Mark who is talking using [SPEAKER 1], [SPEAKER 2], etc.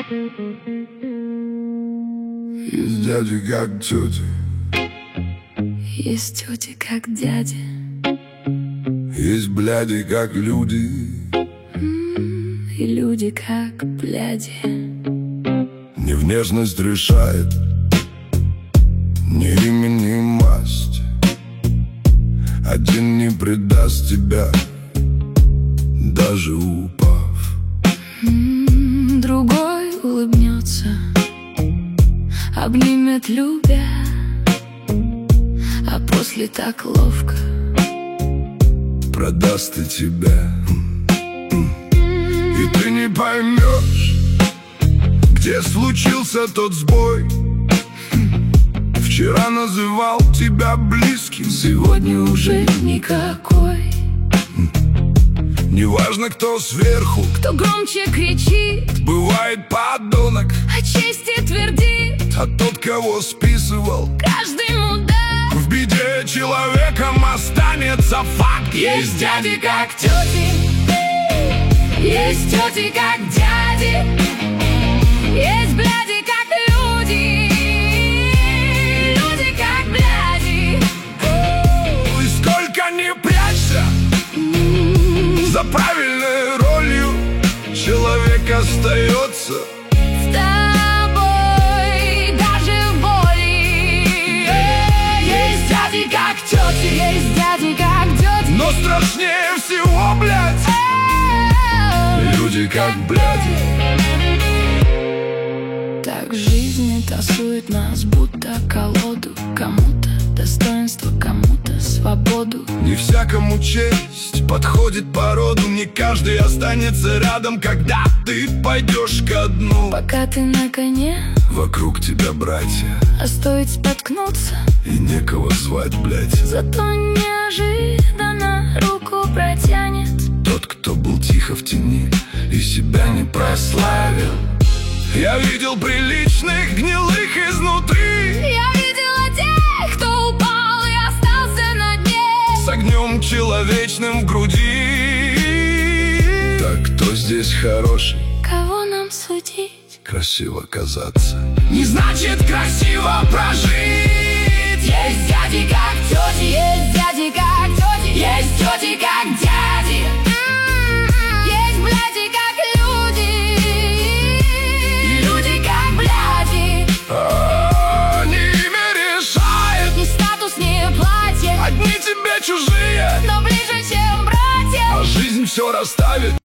[SPEAKER 1] Есть дяди как тети,
[SPEAKER 2] есть тети как дяди,
[SPEAKER 1] есть бляди как люди,
[SPEAKER 2] и люди как бляди.
[SPEAKER 1] Не внешность решает, не имя, не масть. Один не предаст тебя, даже упав.
[SPEAKER 2] Другой улыбнется, обнимет, любя, а после так ловко
[SPEAKER 1] продаст и тебя. И ты не поймешь, где случился тот сбой. Вчера называл тебя близким,
[SPEAKER 2] сегодня уже никакой.
[SPEAKER 1] Неважно, кто сверху,
[SPEAKER 2] кто громче кричит,
[SPEAKER 1] бывает подонок,
[SPEAKER 2] о чести твердит,
[SPEAKER 1] а тот, кого списывал,
[SPEAKER 2] каждый мудак.
[SPEAKER 1] в беде человеком останется факт.
[SPEAKER 2] Есть дяди как тети, есть тети как дяди, есть бляди как люди, люди как бляди.
[SPEAKER 1] И сколько не прячься за правильной ролью, человек остается
[SPEAKER 2] С тобой даже в боли. Есть дяди как тети, есть дяди как тети,
[SPEAKER 1] но страшнее всего, блядь, люди как бляди.
[SPEAKER 2] Так жизнь тасует нас, будто колоду. Кому-то достоинство, кому-то свободу.
[SPEAKER 1] Не всякому честь подходит по роду, не каждый останется рядом, когда ты пойдешь ко дну.
[SPEAKER 2] Пока ты на коне,
[SPEAKER 1] Вокруг тебя братья,
[SPEAKER 2] а стоит споткнуться,
[SPEAKER 1] и некого звать, блядь.
[SPEAKER 2] зато неожиданно руку протянет
[SPEAKER 1] Тот, кто был тихо в тени и себя не прославил. Я видел приличных гнилых изнутри,
[SPEAKER 2] Я видела тех, кто упал и остался на дне,
[SPEAKER 1] с огнем человечным в груди. Так кто здесь хороший?
[SPEAKER 2] кого нам судить?
[SPEAKER 1] Красиво казаться
[SPEAKER 2] Не значит красиво прожить. Есть дяди как тети, есть дяди как тети, есть тети как дяди, есть бляди как люди, люди как бляди.
[SPEAKER 1] Не имя решает,
[SPEAKER 2] Ни статус, ни платье,
[SPEAKER 1] одни тебе чужие,
[SPEAKER 2] но ближе, чем братья.
[SPEAKER 1] а жизнь все расставит.